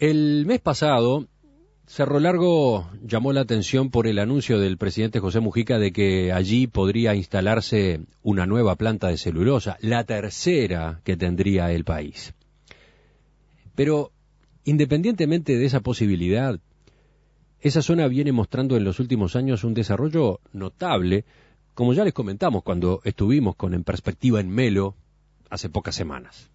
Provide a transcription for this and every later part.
El mes pasado, Cerro Largo llamó la atención por el anuncio del presidente José Mujica de que allí podría instalarse una nueva planta de celulosa, la tercera que tendría el país. Pero, independientemente de esa posibilidad, esa zona viene mostrando en los últimos años un desarrollo notable, como ya les comentamos cuando estuvimos con En Perspectiva en Melo hace pocas semanas.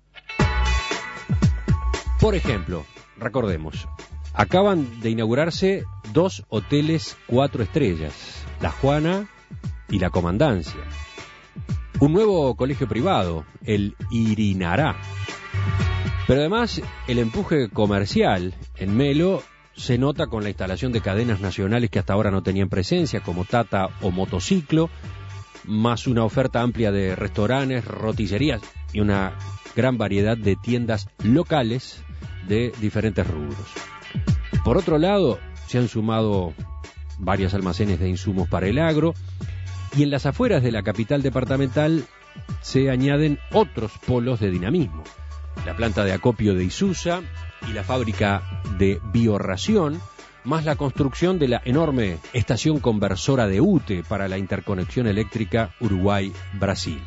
Por ejemplo, recordemos, acaban de inaugurarse 2 hoteles 4 estrellas, La Juana y La Comandancia. Un nuevo colegio privado, el Irinará. Pero además, el empuje comercial en Melo se nota con la instalación de cadenas nacionales que hasta ahora no tenían presencia, como Tata o Motociclo, más una oferta amplia de restaurantes, roticerías y una gran variedad de tiendas locales de diferentes rubros. Por otro lado, se han sumado varios almacenes de insumos para el agro y en las afueras de la capital departamental se añaden otros polos de dinamismo. La planta de acopio de Isusa y la fábrica de biorración, más la construcción de la enorme estación conversora de UTE para la interconexión eléctrica Uruguay-Brasil.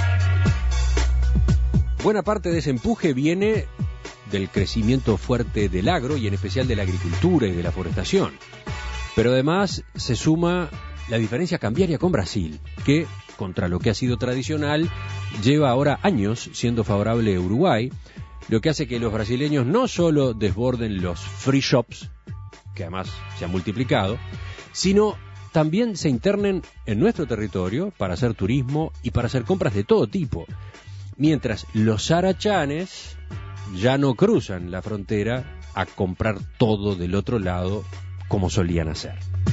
Buena parte de ese empuje viene del crecimiento fuerte del agro y en especial de la agricultura y de la forestación. Pero además se suma la diferencia cambiaria con Brasil, que, contra lo que ha sido tradicional, lleva ahora años siendo favorable a Uruguay, lo que hace que los brasileños no solo desborden los free shops, que además se han multiplicado, sino también se internen en nuestro territorio para hacer turismo y para hacer compras de todo tipo, mientras los sarachanes ya no cruzan la frontera a comprar todo del otro lado como solían hacer.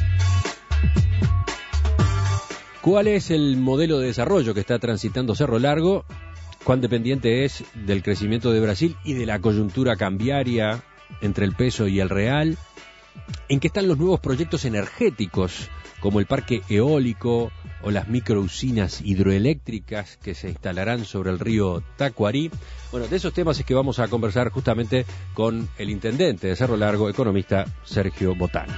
¿Cuál es el modelo de desarrollo que está transitando Cerro Largo? ¿Cuán dependiente es del crecimiento de Brasil y de la coyuntura cambiaria entre el peso y el real? ¿En qué están los nuevos proyectos energéticos, como el parque eólico o las microusinas hidroeléctricas que se instalarán sobre el río Tacuarí? Bueno, de esos temas es que vamos a conversar justamente con el intendente de Cerro Largo, economista Sergio Botana.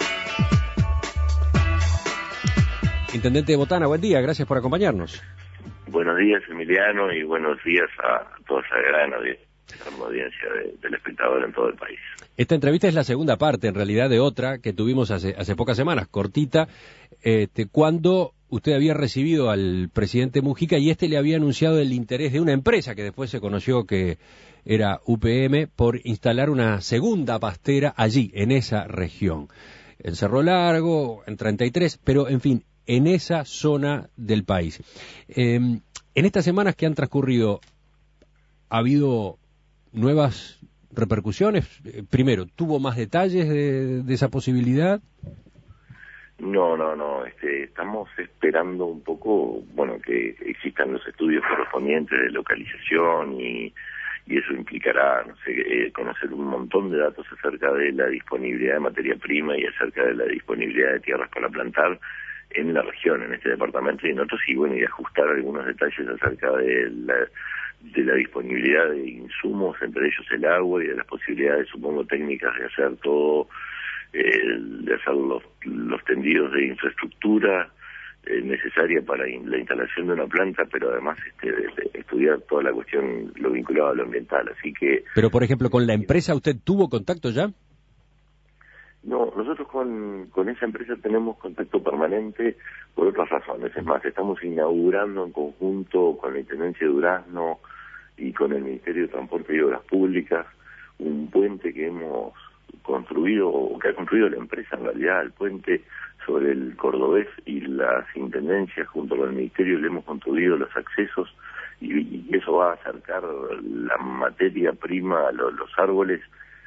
Intendente Botana, buen día, gracias por acompañarnos. Buenos días, Emiliano, y buenos días a toda esa gran audiencia del espectador en todo el país. Esta entrevista es la segunda parte, en realidad, de otra que tuvimos hace pocas semanas, cortita, cuando usted había recibido al presidente Mujica y le había anunciado el interés de una empresa que después se conoció que era UPM por instalar una segunda pastera allí, en esa región. En Cerro Largo, en 33, pero en fin, en esa zona del país. En estas semanas que han transcurrido, ¿ha habido nuevas repercusiones? Primero, ¿tuvo más detalles de esa posibilidad? No, estamos esperando un poco, que existan los estudios correspondientes de localización y eso implicará, conocer un montón de datos acerca de la disponibilidad de materia prima y acerca de la disponibilidad de tierras para plantar en la región, en este departamento y en otros, y ajustar algunos detalles acerca de la disponibilidad de insumos, entre ellos el agua, y de las posibilidades, supongo, técnicas de hacer todo, de hacer los tendidos de infraestructura necesaria para la instalación de una planta, pero además de estudiar toda la cuestión, lo vinculado a lo ambiental. Así que... Pero, por ejemplo, ¿con la empresa usted tuvo contacto ya? No, nosotros con esa empresa tenemos contacto permanente por otras razones. Es más, estamos inaugurando en conjunto con la Intendencia de Durazno y con el Ministerio de Transporte y Obras Públicas un puente que hemos construido, o que ha construido la empresa en realidad, el puente sobre el Cordobés, y las intendencias junto con el Ministerio le hemos construido los accesos y eso va a acercar la materia prima, los árboles,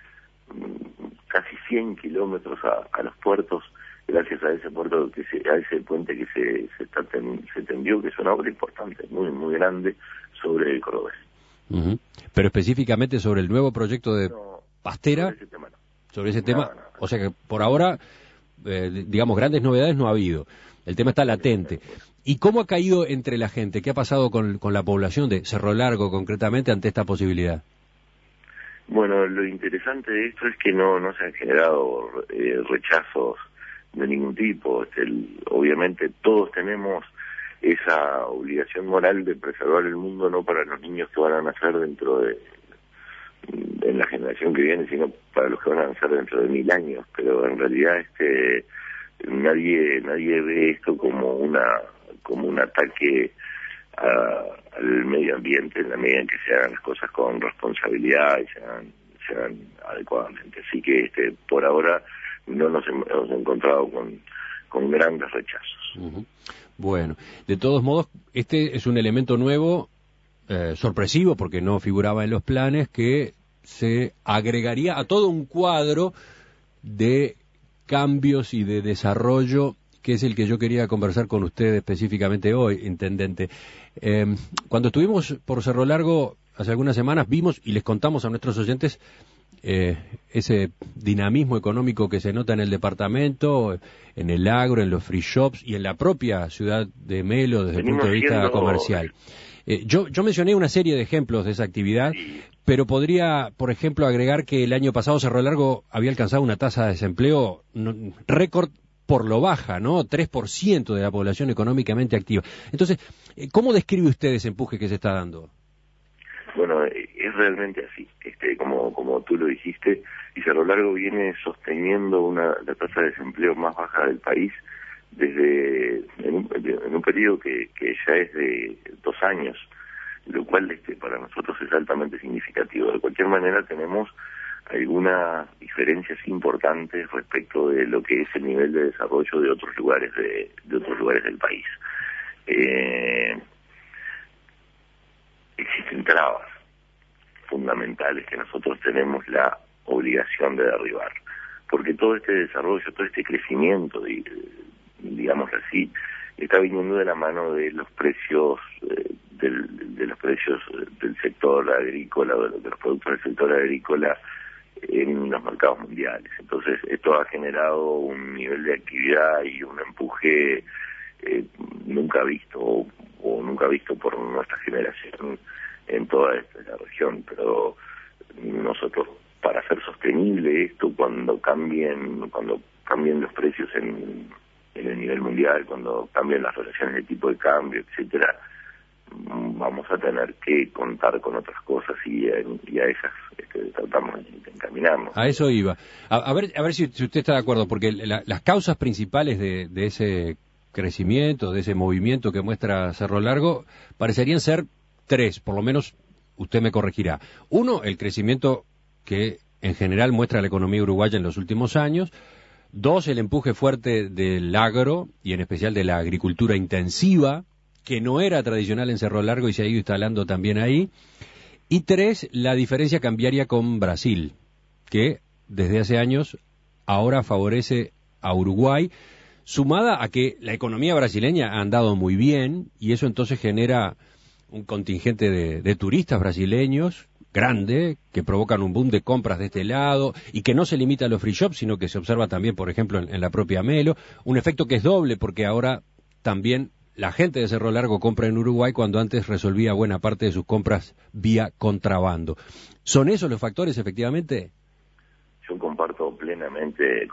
casi 100 kilómetros a los puertos, gracias a ese puerto, a ese puente que se tendió, que es una obra importante, muy muy grande, sobre el Cordobés. Uh-huh. Pero específicamente sobre el nuevo proyecto de pastera, sobre ese tema, no. O sea que por ahora, digamos, grandes novedades no ha habido. El tema está latente. ¿Y cómo ha caído entre la gente? ¿Qué ha pasado con la población de Cerro Largo concretamente ante esta posibilidad? Bueno, lo interesante de esto es que no se han generado rechazos de ningún tipo. Obviamente todos tenemos esa obligación moral de preservar el mundo, no para los niños que van a nacer en la generación que viene, sino para los que van a nacer dentro de 1000 años. Pero en realidad nadie ve esto como un ataque al medio ambiente, en la medida en que se hagan las cosas con responsabilidad y se hagan adecuadamente. Así que por ahora no nos hemos encontrado con grandes rechazos. Uh-huh. Bueno, de todos modos, este es un elemento nuevo, sorpresivo, porque no figuraba en los planes, que se agregaría a todo un cuadro de cambios y de desarrollo, que es el que yo quería conversar con usted específicamente hoy, intendente. Cuando estuvimos por Cerro Largo hace algunas semanas, vimos y les contamos a nuestros oyentes ese dinamismo económico que se nota en el departamento, en el agro, en los free shops y en la propia ciudad de Melo desde el punto de vista comercial. Yo mencioné una serie de ejemplos de esa actividad, pero podría, por ejemplo, agregar que el año pasado Cerro Largo había alcanzado una tasa de desempleo récord por lo baja, ¿no? 3% de la población económicamente activa. Entonces, ¿cómo describe usted ese empuje que se está dando? Bueno, es realmente así, como tú lo dijiste, y Cerro Largo viene sosteniendo la tasa de desempleo más baja del país en un periodo que ya es de 2 años, lo cual para nosotros es altamente significativo. De cualquier manera tenemos algunas diferencias importantes respecto de lo que es el nivel de desarrollo de otros lugares del país. Existen trabas fundamentales que nosotros tenemos la obligación de derribar, porque todo este desarrollo, todo este crecimiento, digamos así, está viniendo de la mano de los precios del sector agrícola, de los productos del sector agrícola en los mercados mundiales. Entonces esto ha generado un nivel de actividad y un empuje nunca visto o nunca visto por nuestra generación en toda la región. Pero nosotros, para hacer sostenible esto, cuando cambien los precios en el nivel mundial, cuando cambien las relaciones de tipo de cambio, etcétera, vamos a tener que contar con otras cosas y a esas tratamos de encaminarnos. A eso iba. A ver si usted está de acuerdo, porque las causas principales de ese crecimiento, de ese movimiento que muestra Cerro Largo, parecerían ser 3, por lo menos usted me corregirá. 1, el crecimiento que en general muestra la economía uruguaya en los últimos años. 2, el empuje fuerte del agro y en especial de la agricultura intensiva, que no era tradicional en Cerro Largo y se ha ido instalando también ahí. Y 3, la diferencia cambiaria con Brasil, que desde hace años ahora favorece a Uruguay, sumada a que la economía brasileña ha andado muy bien y eso entonces genera un contingente de turistas brasileños grande, que provocan un boom de compras de este lado y que no se limita a los free shops, sino que se observa también, por ejemplo, en la propia Melo, un efecto que es doble porque ahora también la gente de Cerro Largo compra en Uruguay cuando antes resolvía buena parte de sus compras vía contrabando. ¿Son esos los factores, efectivamente? Yo comparto plenamente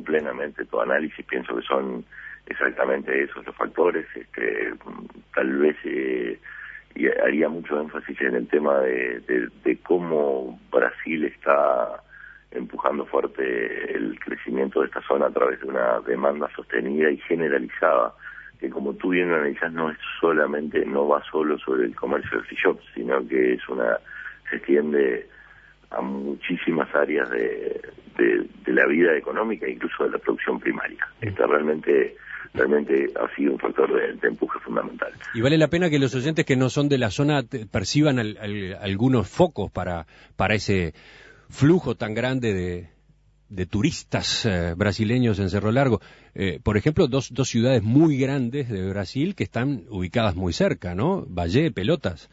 tu análisis, pienso que son exactamente esos los factores. Tal vez y haría mucho énfasis en el tema de cómo Brasil está empujando fuerte el crecimiento de esta zona a través de una demanda sostenida y generalizada, que como tú bien lo analizás, no va solo sobre el comercio de free shops, sino que se extiende a muchísimas áreas de la vida económica, incluso de la producción primaria. Realmente ha sido un factor de empuje fundamental. Y vale la pena que los oyentes que no son de la zona perciban algunos focos para ese flujo tan grande de turistas brasileños en Cerro Largo. Por ejemplo, dos ciudades muy grandes de Brasil que están ubicadas muy cerca, ¿no? Valle, Pelotas.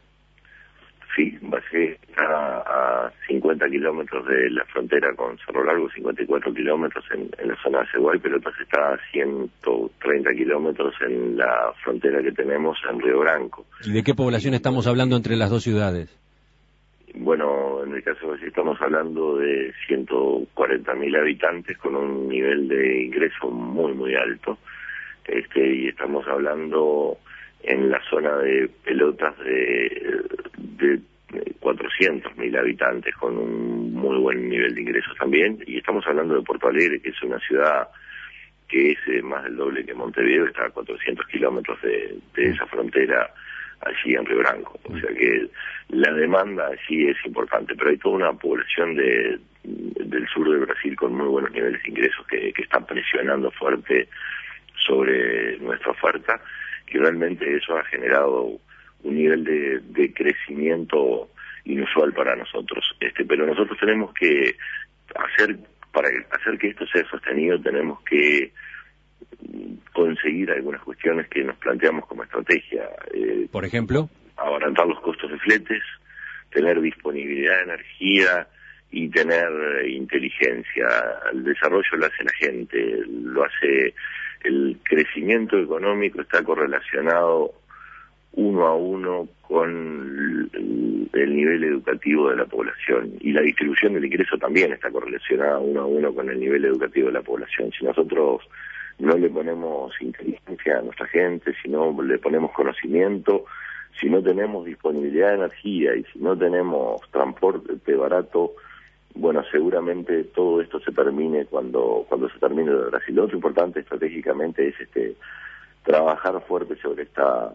Sí, Valle está a 50 kilómetros de la frontera con Cerro Largo, 54 kilómetros en la zona de Ceguay. Pelotas está a 130 kilómetros en la frontera que tenemos en Río Branco. ¿Y de qué población estamos hablando entre las dos ciudades? Bueno, en el caso de Brasil estamos hablando de 140.000 habitantes con un nivel de ingreso muy, muy alto. Y estamos hablando en la zona de Pelotas de 400.000 habitantes con un muy buen nivel de ingresos también. Y estamos hablando de Porto Alegre, que es una ciudad que es más del doble que Montevideo, está a 400 kilómetros de esa frontera allí en Río Branco. O sea que la demanda allí es importante, pero hay toda una población del sur de Brasil con muy buenos niveles de ingresos que están presionando fuerte sobre nuestra oferta, y realmente eso ha generado un nivel de crecimiento inusual para nosotros. Pero nosotros tenemos que para hacer que esto sea sostenido, tenemos que conseguir algunas cuestiones que nos planteamos como estrategia. Por ejemplo, abaratar los costos de fletes, tener disponibilidad de energía y tener inteligencia. El desarrollo lo hace la gente, lo hace el crecimiento económico, está correlacionado uno a uno con el nivel educativo de la población, y la distribución del ingreso también está correlacionada uno a uno con el nivel educativo de la población. Si nosotros no le ponemos inteligencia a nuestra gente, si no le ponemos conocimiento, si no tenemos disponibilidad de energía y si no tenemos transporte barato, bueno, seguramente todo esto se termine cuando se termine de Brasil. Lo otro importante estratégicamente es trabajar fuerte sobre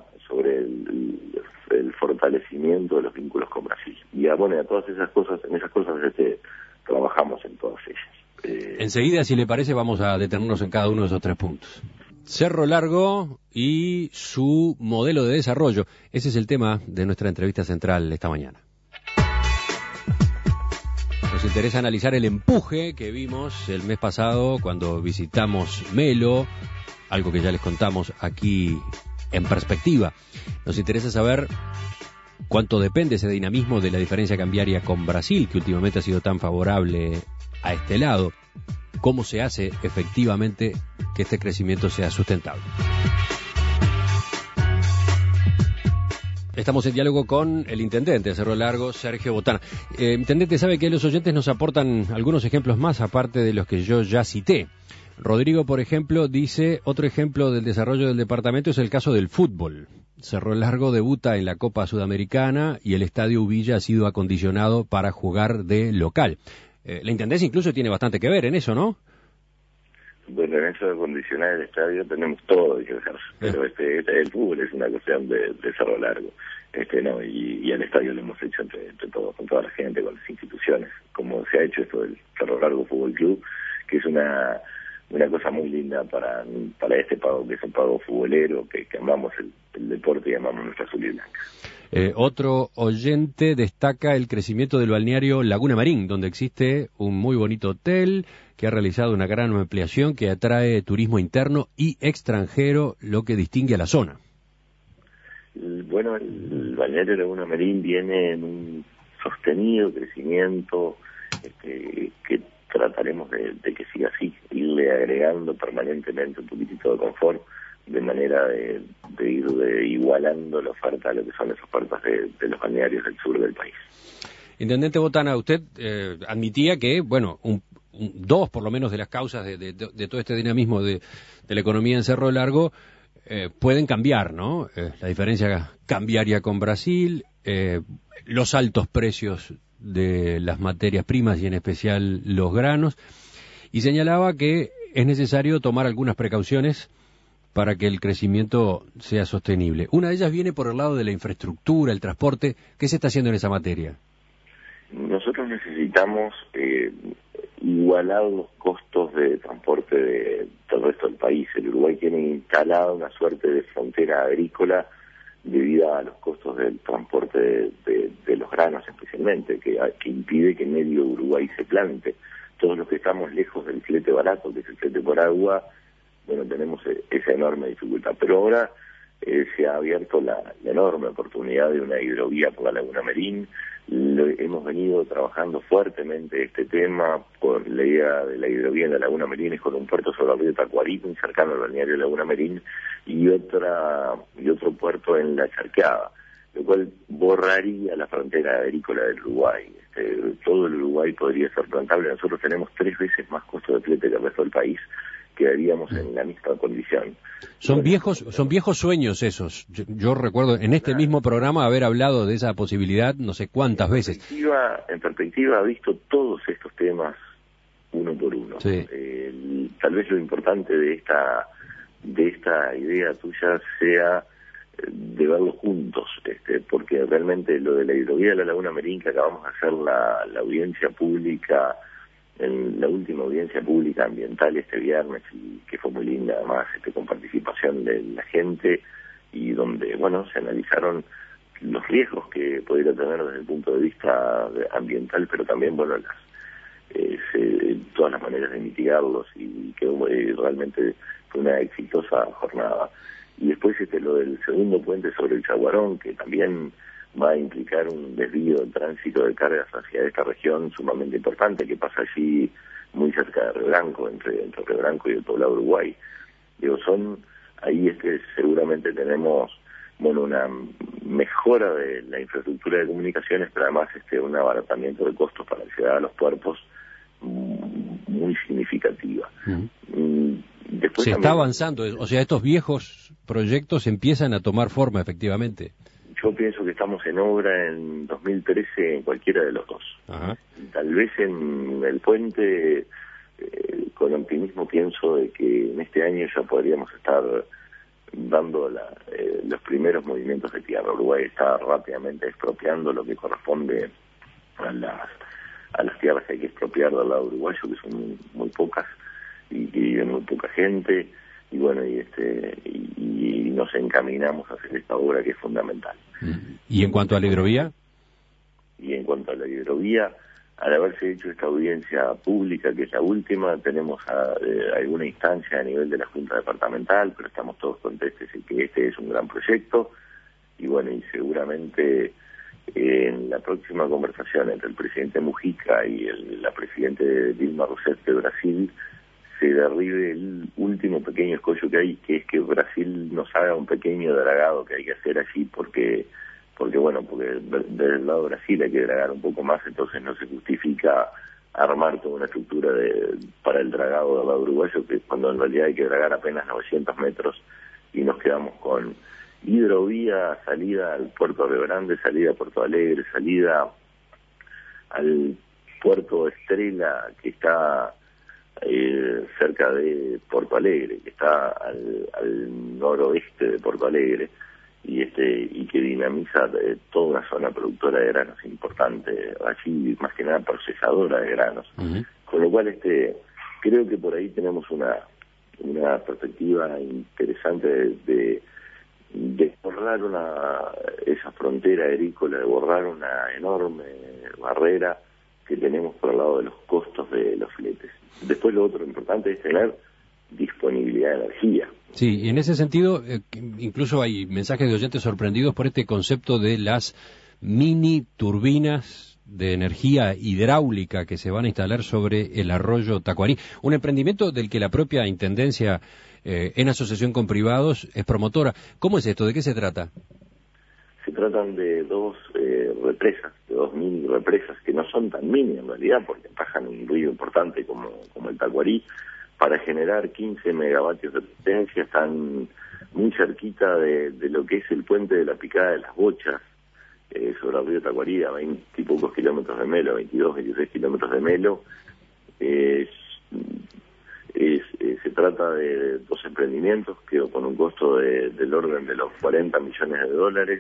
el fortalecimiento de los vínculos con Brasil. Y a todas esas cosas, trabajamos en todas ellas. Enseguida, si le parece, vamos a detenernos en cada uno de esos 3 puntos. Cerro Largo y su modelo de desarrollo. Ese es el tema de nuestra entrevista central esta mañana. Nos interesa analizar el empuje que vimos el mes pasado cuando visitamos Melo, algo que ya les contamos aquí en perspectiva. Nos interesa saber cuánto depende ese dinamismo de la diferencia cambiaria con Brasil, que últimamente ha sido tan favorable a este lado. ¿Cómo se hace efectivamente que este crecimiento sea sustentable? Estamos en diálogo con el intendente de Cerro Largo, Sergio Botana. Intendente, sabe que los oyentes nos aportan algunos ejemplos más, aparte de los que yo ya cité. Rodrigo, por ejemplo, dice, otro ejemplo del desarrollo del departamento es el caso del fútbol. Cerro Largo debuta en la Copa Sudamericana y el Estadio Ubilla ha sido acondicionado para jugar de local. La intendencia incluso tiene bastante que ver en eso, ¿no? Bueno, en eso de acondicionar el estadio tenemos todo que hacer, pero el fútbol es una cuestión de Cerro Largo, y al estadio lo hemos hecho entre todos, con toda la gente, con las instituciones, como se ha hecho esto del Cerro Largo Fútbol Club, que es una cosa muy linda para este pago, que es un pago futbolero, que amamos el deporte y amamos nuestra azul y blanca. Otro oyente destaca el crecimiento del balneario Laguna Marín, donde existe un muy bonito hotel que ha realizado una gran ampliación que atrae turismo interno y extranjero, lo que distingue a la zona. Bueno, el balneario Laguna Marín viene en un sostenido crecimiento que trataremos de que siga así, irle agregando permanentemente un poquitito de confort, de manera de ir igualando la oferta a lo que son las ofertas de los balnearios del sur del país. Intendente Botana, usted admitía que, bueno, dos por lo menos de las causas de todo este dinamismo de la economía en Cerro Largo pueden cambiar, ¿no? La diferencia cambiaria con Brasil, los altos precios de las materias primas y en especial los granos, y señalaba que es necesario tomar algunas precauciones para que el crecimiento sea sostenible. Una de ellas viene por el lado de la infraestructura, el transporte. ¿Qué se está haciendo en esa materia? Nosotros necesitamos igualar los costos de transporte del resto del país. El Uruguay tiene instalada una suerte de frontera agrícola debido a los costos del transporte de los granos especialmente, que impide que medio Uruguay se plante. Todos los que estamos lejos del flete barato, que es el flete por agua, bueno, tenemos esa enorme dificultad. Pero ahora se ha abierto la enorme oportunidad de una hidrovía por la Laguna Marín. Hemos venido trabajando fuertemente este tema por la idea de la hidrovía en la Laguna Marín, es con un puerto sobre el río Tacuarito, cercano al balneario de Laguna Marín, y otro puerto en La Charqueada. lo cual borraría la frontera agrícola del Uruguay. Todo el Uruguay podría ser plantable. Nosotros tenemos 3 veces más costo de flete que el resto del país, quedaríamos en la misma condición. Son viejos sueños esos. Yo recuerdo en este mismo programa haber hablado de esa posibilidad no sé cuántas veces. En perspectiva, ha visto todos estos temas uno por uno. Sí. Tal vez lo importante de esta idea tuya sea de verlo juntos, porque realmente lo de la hidrovía de la Laguna Merín, que acabamos de hacer la audiencia pública, en la última audiencia pública ambiental este viernes, y que fue muy linda además, con participación de la gente, y donde, bueno, se analizaron los riesgos que podría tener desde el punto de vista ambiental, pero también, bueno, todas las maneras de mitigarlos, y que realmente fue una exitosa jornada. Y después lo del segundo puente sobre el Chaguarón, que también va a implicar un desvío del tránsito de cargas hacia esta región sumamente importante, que pasa allí muy cerca de Río Branco, entre Río Branco y el poblado Uruguay. Ahí seguramente tenemos, bueno, una mejora de la infraestructura de comunicaciones, pero además un abaratamiento de costos para la ciudad de Los Puertos muy significativa. Después se también está avanzando, o sea, estos viejos proyectos empiezan a tomar forma, efectivamente. Yo pienso que estamos en obra en 2013 en cualquiera de los dos. Ajá. Tal vez en el puente, con optimismo pienso de que en este año ya podríamos estar dando los primeros movimientos de tierra. Uruguay está rápidamente expropiando lo que corresponde a las tierras que hay que expropiar del lado uruguayo, que son muy pocas y que viven muy poca gente, y bueno, y nos encaminamos a hacer esta obra que es fundamental. ¿Y en cuanto a la hidrovía? Y en cuanto a la hidrovía, al haberse hecho esta audiencia pública, que es la última, tenemos alguna instancia a nivel de la Junta Departamental, pero estamos todos contentos de que este es un gran proyecto, y bueno, y seguramente en la próxima conversación entre el presidente Mujica y la presidenta Dilma Rousseff de Brasil, se derribe el último pequeño escollo que hay, que es que Brasil nos haga un pequeño dragado que hay que hacer allí, porque desde el lado de Brasil hay que dragar un poco más, entonces no se justifica armar toda una estructura para el dragado del lado uruguayo, que cuando en realidad hay que dragar apenas 900 metros, y nos quedamos con hidrovía, salida al puerto de Río Grande, salida a Puerto Alegre, salida al puerto Estrella, que está cerca de Porto Alegre, que está al noroeste de Porto Alegre, y que dinamiza toda una zona productora de granos importante, allí más que nada procesadora de granos. Uh-huh. Con lo cual creo que por ahí tenemos una perspectiva interesante de borrar esa frontera agrícola, de borrar una enorme barrera que tenemos por el lado de los costos de los fletes. Después lo otro importante es tener disponibilidad de energía. Sí, y en ese sentido, incluso hay mensajes de oyentes sorprendidos por este concepto de las mini turbinas de energía hidráulica que se van a instalar sobre el arroyo Tacuarí. Un emprendimiento del que la propia Intendencia, en asociación con privados, es promotora. ¿Cómo es esto? ¿De qué se trata? Se tratan de dos represas, de 2.000 represas, que no son tan mini en realidad, porque bajan un río importante como el Tacuarí, para generar 15 megavatios de potencia. Están muy cerquita de lo que es el puente de la Picada de las Bochas, sobre el río Tacuarí, a 20 y pocos kilómetros de Melo, 22, 26 kilómetros de Melo. Se trata de dos emprendimientos que con un costo del orden de los $40 millones,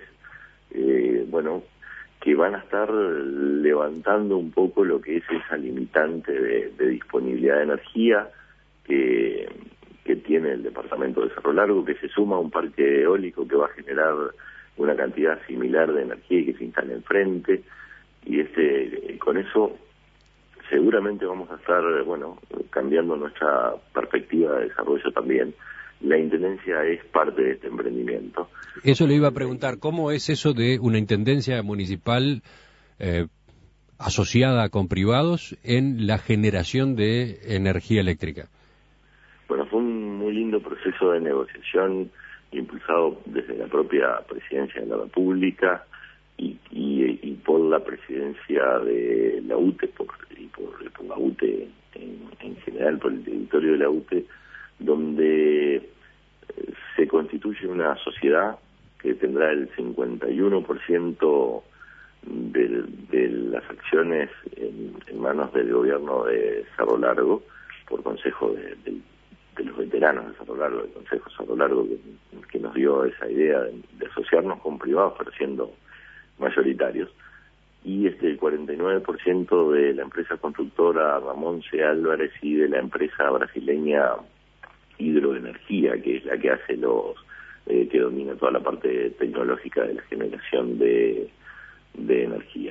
que van a estar levantando un poco lo que es esa limitante de disponibilidad de energía que tiene el Departamento de Cerro Largo, que se suma a un parque eólico que va a generar una cantidad similar de energía y que se instala enfrente, y con eso seguramente vamos a estar cambiando nuestra perspectiva de desarrollo también. La Intendencia es parte de este emprendimiento. Eso le iba a preguntar, ¿cómo es eso de una Intendencia municipal asociada con privados en la generación de energía eléctrica? Bueno, fue un muy lindo proceso de negociación impulsado desde la propia Presidencia de la República y por la Presidencia de la UTE y por la UTE en general, por el directorio de la UTE, donde se constituye una sociedad que tendrá el 51% de las acciones en manos del gobierno de Cerro Largo, por consejo de los veteranos de Cerro Largo, del Consejo Cerro Largo, que nos dio esa idea de asociarnos con privados, pero siendo mayoritarios, y el 49% de la empresa constructora Ramón C. Álvarez y de la empresa brasileña Hidroenergía, que es la que hace que domina toda la parte tecnológica de la generación de energía.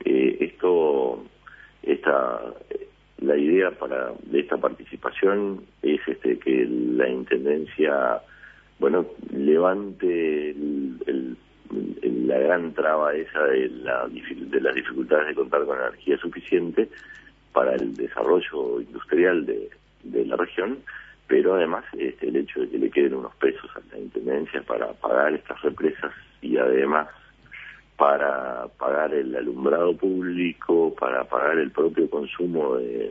La idea de esta participación es que la Intendencia, levante la gran traba esa de las dificultades de contar con energía suficiente para el desarrollo industrial de la región, pero además el hecho de que le queden unos pesos a la Intendencia para pagar estas represas y además para pagar el alumbrado público, para pagar el propio consumo de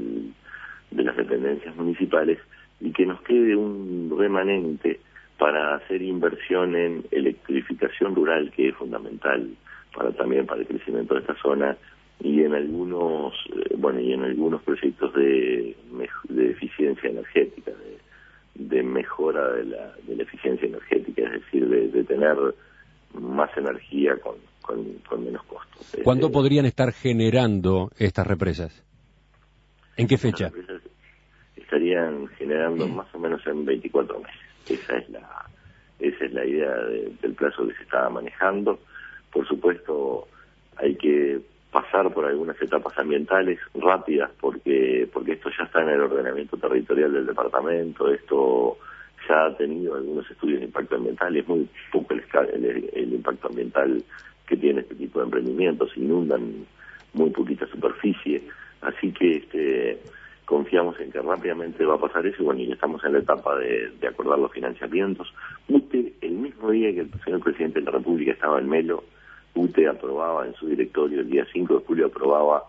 las dependencias municipales, y que nos quede un remanente para hacer inversión en electrificación rural, que es fundamental también para el crecimiento de esta zona, y en algunos proyectos de eficiencia energética, de mejora de la eficiencia energética, es decir, de tener más energía con menos costos. ¿Cuándo podrían estar generando estas represas? ¿En qué fecha? Las represas estarían generando más o menos en 24 meses. Esa es la idea del plazo que se estaba manejando. Por supuesto, hay que pasar por algunas etapas ambientales rápidas porque esto ya está en el ordenamiento territorial del departamento. Esto ya ha tenido algunos estudios de impacto ambiental, es muy poco el impacto ambiental que tiene este tipo de emprendimientos, inundan muy poquita superficie, así que confiamos en que rápidamente va a pasar eso, y estamos en la etapa de acordar los financiamientos. UTE, el mismo día que el señor presidente de la República estaba en Melo, UTE aprobaba en su directorio, el día 5 de julio aprobaba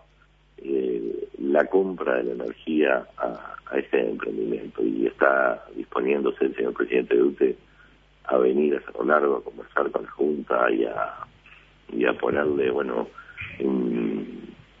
la compra de la energía a este emprendimiento, y está disponiéndose el señor presidente de UTE a venir a Cerro Largo a conversar con la Junta y a ponerle un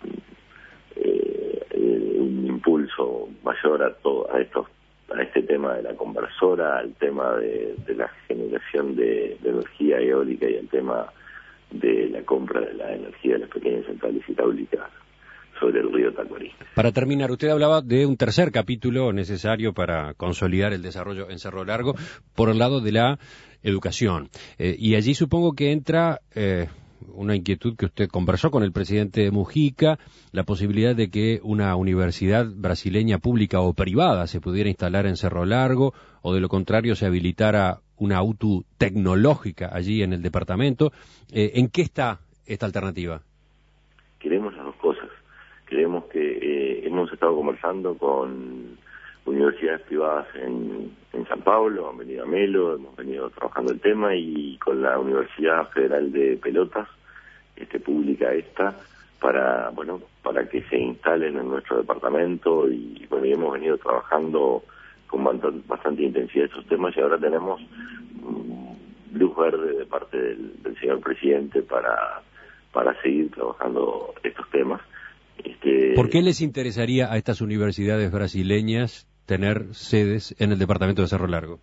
impulso mayor a este tema de la conversora, al tema de la generación de energía eólica y al tema de la compra de la energía de las pequeñas centrales hidráulicas sobre el río Tacuarí. Para terminar, usted hablaba de un tercer capítulo necesario para consolidar el desarrollo en Cerro Largo por el lado de la educación. Y allí supongo que entra una inquietud que usted conversó con el presidente Mujica, la posibilidad de que una universidad brasileña pública o privada se pudiera instalar en Cerro Largo, o de lo contrario se habilitara una UTU tecnológica allí en el departamento. ¿En qué está esta alternativa? Queremos las dos cosas. Creemos que hemos estado conversando con universidades privadas en San Pablo, han venido a Melo, hemos venido trabajando el tema, y con la Universidad Federal de Pelotas, pública para que se instalen en nuestro departamento, y hemos venido trabajando con bastante intensidad esos temas, y ahora tenemos luz verde de parte del señor presidente para seguir trabajando estos temas. ¿Por qué les interesaría a estas universidades brasileñas tener sedes en el departamento de Cerro Largo?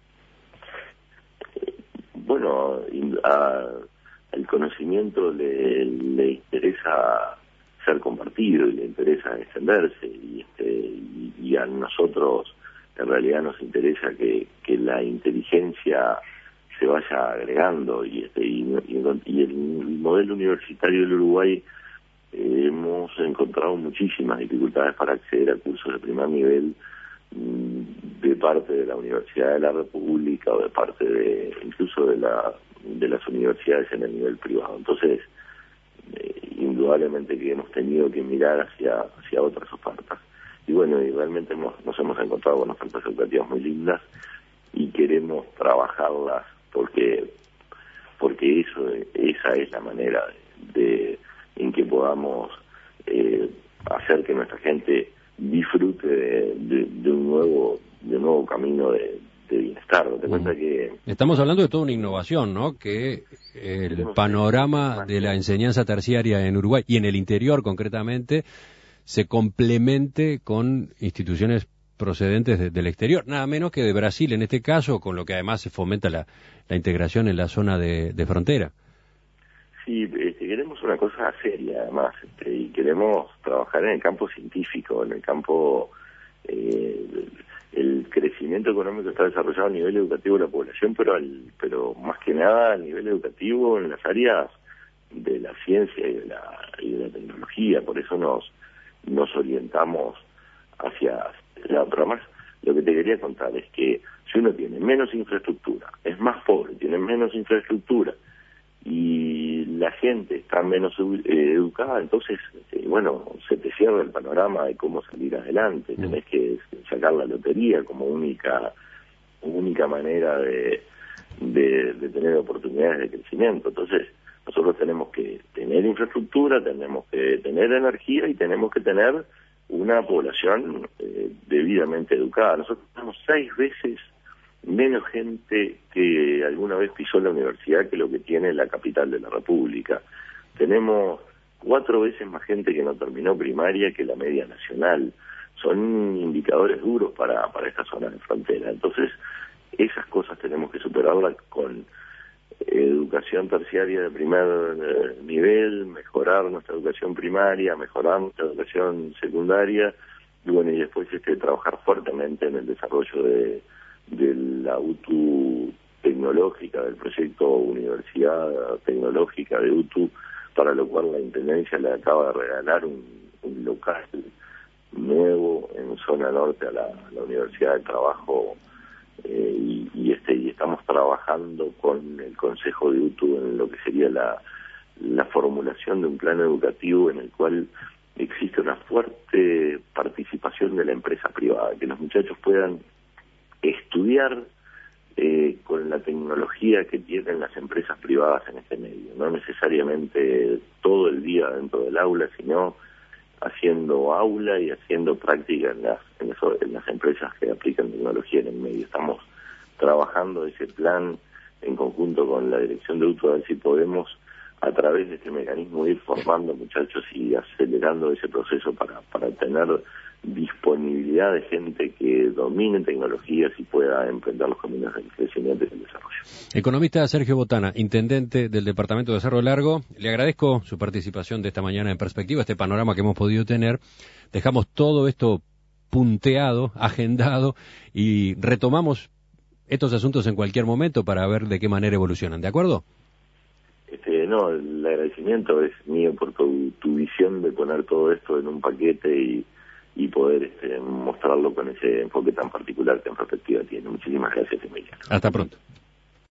Al conocimiento le interesa ser compartido y le interesa extenderse, y a nosotros en realidad nos interesa que la inteligencia se vaya agregando, y el modelo universitario del Uruguay hemos encontrado muchísimas dificultades para acceder a cursos de primer nivel de parte de la Universidad de la República, o de parte incluso de las universidades en el nivel privado. Entonces, indudablemente que hemos tenido que mirar hacia otras ofertas. Y realmente nos hemos encontrado con ofertas educativas muy lindas, y queremos trabajarlas porque esa es la manera en que podamos hacer que nuestra gente disfrute de un nuevo camino de bienestar. ¿Te cuenta que estamos hablando de toda una innovación, ¿no? Que el panorama de la enseñanza terciaria en Uruguay y en el interior concretamente se complemente con instituciones procedentes del exterior, nada menos que de Brasil en este caso, con lo que además se fomenta la integración en la zona de frontera. Sí, queremos una cosa seria además, y queremos trabajar en el campo científico, en el campo... el crecimiento económico está desarrollado a nivel educativo de la población, pero más que nada a nivel educativo en las áreas de la ciencia y de la tecnología. Por eso nos orientamos hacia la otra. Más, lo que te quería contar es que si uno tiene menos infraestructura, es más pobre, tiene menos infraestructura y la gente está menos educada, entonces, bueno, se te cierra el panorama de cómo salir adelante. Tenés que sacar la lotería como única manera de tener oportunidades de crecimiento. Entonces, nosotros tenemos que tener infraestructura, tenemos que tener energía y tenemos que tener una población debidamente educada. Nosotros tenemos 6 veces menos gente que alguna vez pisó la universidad que lo que tiene la capital de la República. Tenemos 4 veces más gente que no terminó primaria que la media nacional. Son indicadores duros para esta zona de frontera. Entonces, esas cosas tenemos que superarlas con educación terciaria de primer nivel, mejorar nuestra educación primaria, mejorar nuestra educación secundaria, y bueno, y después trabajar fuertemente en el desarrollo de la UTU tecnológica, del proyecto Universidad Tecnológica de UTU, para lo cual la Intendencia le acaba de regalar un local nuevo en zona norte a la Universidad del Trabajo, y estamos trabajando con el Consejo de UTU en lo que sería la formulación de un plan educativo en el cual existe una fuerte participación de la empresa privada, que los muchachos puedan estudiar con la tecnología que tienen las empresas privadas en este medio, no necesariamente todo el día dentro del aula, sino haciendo aula y haciendo práctica en las empresas que aplican tecnología en el medio. Estamos trabajando ese plan en conjunto con la dirección de UTU, a ver si podemos a través de este mecanismo ir formando muchachos y acelerando ese proceso para tener disponibilidad de gente que domine tecnologías y pueda emprender los caminos del crecimiento y del desarrollo. Economista Sergio Botana, intendente del Departamento de Cerro Largo, le agradezco su participación de esta mañana en Perspectiva, este panorama que hemos podido tener. Dejamos todo esto punteado, agendado, y retomamos estos asuntos en cualquier momento para ver de qué manera evolucionan, ¿de acuerdo? No, el agradecimiento es mío por tu visión de poner todo esto en un paquete y poder mostrarlo con ese enfoque tan particular que en Perspectiva tiene. Muchísimas gracias, Emilia. Hasta pronto.